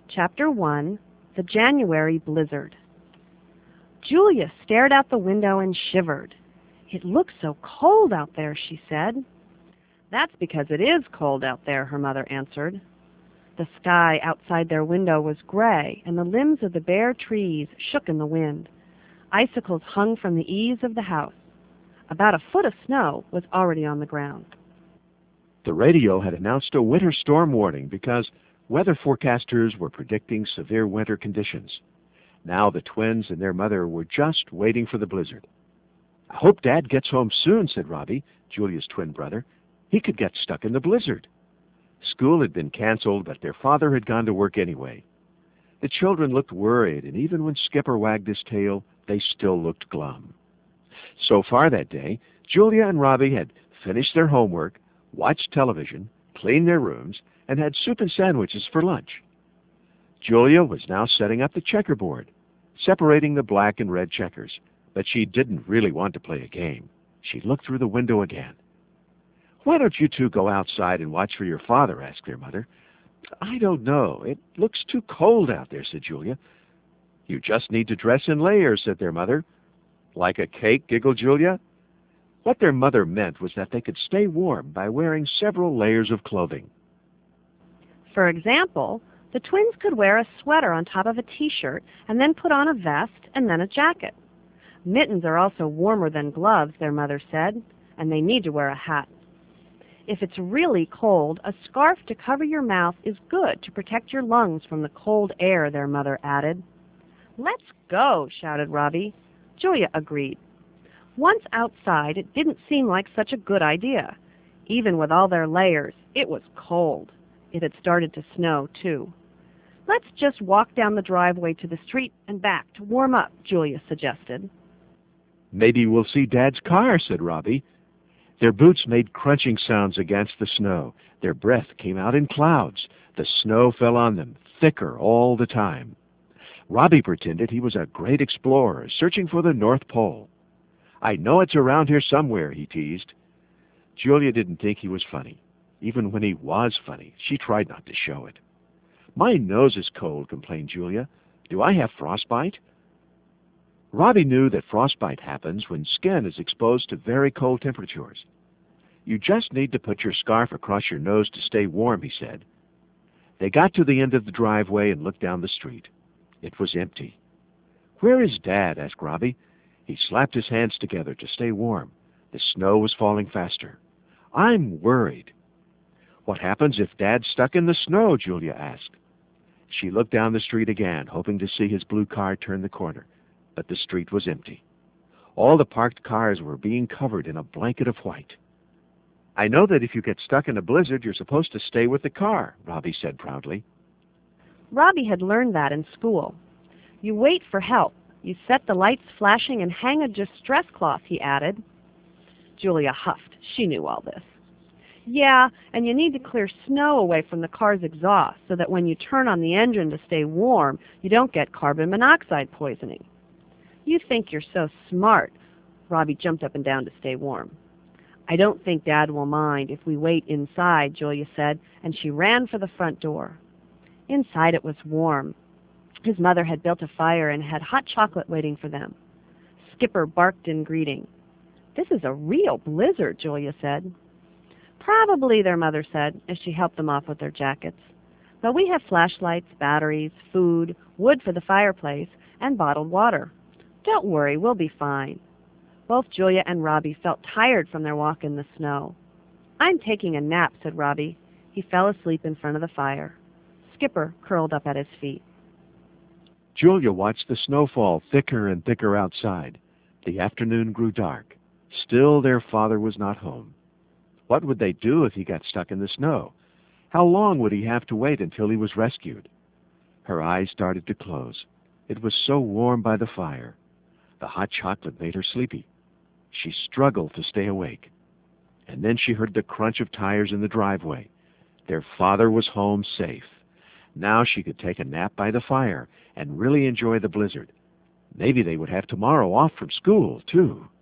Chapter 1, The January Blizzard. Julia stared out the window and shivered. "It looks so cold out there," she said. "That's because it is cold out there," her mother answered. The sky outside their window was gray, and the limbs of the bare trees shook in the wind. Icicles hung from the eaves of the house. About a foot of snow was already on the ground. The radio had announced a winter storm warning because weather forecasters were predicting severe winter conditions. Now the twins and their mother were just waiting for the blizzard. "I hope Dad gets home soon," said Robbie, Julia's twin brother. "He could get stuck in the blizzard." School had been canceled, but their father had gone to work anyway. The children looked worried, and even when Skipper wagged his tail, they still looked glum. So far that day, Julia and Robbie had finished their homework, watched television, cleaned their rooms, and had soup and sandwiches for lunch. Julia was now setting up the checkerboard, separating the black and red checkers, but she didn't really want to play a game. She looked through the window again. "Why don't you two go outside and watch for your father?" asked their mother. "I don't know. It looks too cold out there," said Julia. "You just need to dress in layers," said their mother. "Like a cake?" giggled Julia. What their mother meant was that they could stay warm by wearing several layers of clothing. For example, the twins could wear a sweater on top of a t-shirt and then put on a vest and then a jacket. Mittens are also warmer than gloves, their mother said, and they need to wear a hat. If it's really cold, a scarf to cover your mouth is good to protect your lungs from the cold air, their mother added. "Let's go," shouted Robbie. Julia agreed. Once outside, it didn't seem like such a good idea. Even with all their layers, it was cold. It had started to snow, too. "Let's just walk down the driveway to the street and back to warm up," Julia suggested. "Maybe we'll see Dad's car," said Robbie. Their boots made crunching sounds against the snow. Their breath came out in clouds. The snow fell on them, thicker all the time. Robbie pretended he was a great explorer, searching for the North Pole. "I know it's around here somewhere," he teased. Julia didn't think he was funny. Even when he was funny, she tried not to show it. "My nose is cold," complained Julia. "Do I have frostbite?" Robbie knew that frostbite happens when skin is exposed to very cold temperatures. "You just need to put your scarf across your nose to stay warm," he said. They got to the end of the driveway and looked down the street. It was empty. "Where is Dad?" asked Robbie. He slapped his hands together to stay warm. The snow was falling faster. "I'm worried." "What happens if Dad's stuck in the snow?" Julia asked. She looked down the street again, hoping to see his blue car turn the corner. But the street was empty. All the parked cars were being covered in a blanket of white. "I know that if you get stuck in a blizzard, you're supposed to stay with the car," Robbie said proudly. Robbie had learned that in school. "You wait for help. You set the lights flashing and hang a distress cloth," he added. Julia huffed. She knew all this. "Yeah, and you need to clear snow away from the car's exhaust so that when you turn on the engine to stay warm, you don't get carbon monoxide poisoning." "You think you're so smart." Robbie jumped up and down to stay warm. "I don't think Dad will mind if we wait inside," Julia said, and she ran for the front door. Inside it was warm. His mother had built a fire and had hot chocolate waiting for them. Skipper barked in greeting. "This is a real blizzard," Julia said. "Probably," their mother said, as she helped them off with their jackets. "But we have flashlights, batteries, food, wood for the fireplace, and bottled water. Don't worry, we'll be fine." Both Julia and Robbie felt tired from their walk in the snow. "I'm taking a nap," said Robbie. He fell asleep in front of the fire. Skipper curled up at his feet. Julia watched the snow fall thicker and thicker outside. The afternoon grew dark. Still their father was not home. What would they do if he got stuck in the snow? How long would he have to wait until he was rescued? Her eyes started to close. It was so warm by the fire. The hot chocolate made her sleepy. She struggled to stay awake. And then she heard the crunch of tires in the driveway. Their father was home safe. Now she could take a nap by the fire and really enjoy the blizzard. Maybe they would have tomorrow off from school, too.